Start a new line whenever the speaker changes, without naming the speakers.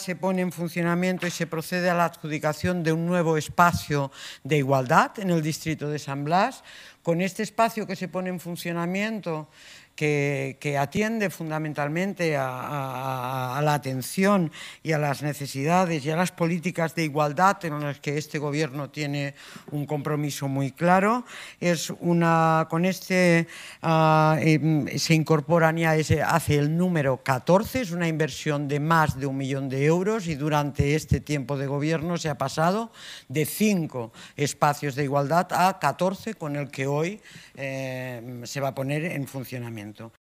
se pone en funcionamiento y se procede a la adjudicación de un nuevo espacio de igualdad en el distrito de San Blas. Con este espacio que se pone en funcionamiento, que atiende fundamentalmente a la atención y a las necesidades y a las políticas de igualdad en las que este Gobierno tiene un compromiso muy claro. Con este se incorporan ya, hace el número 14, es una inversión de más de 1 millón de euros y durante este tiempo de Gobierno se ha pasado de 5 espacios de igualdad a 14, con el que hoy se va a poner en funcionamiento.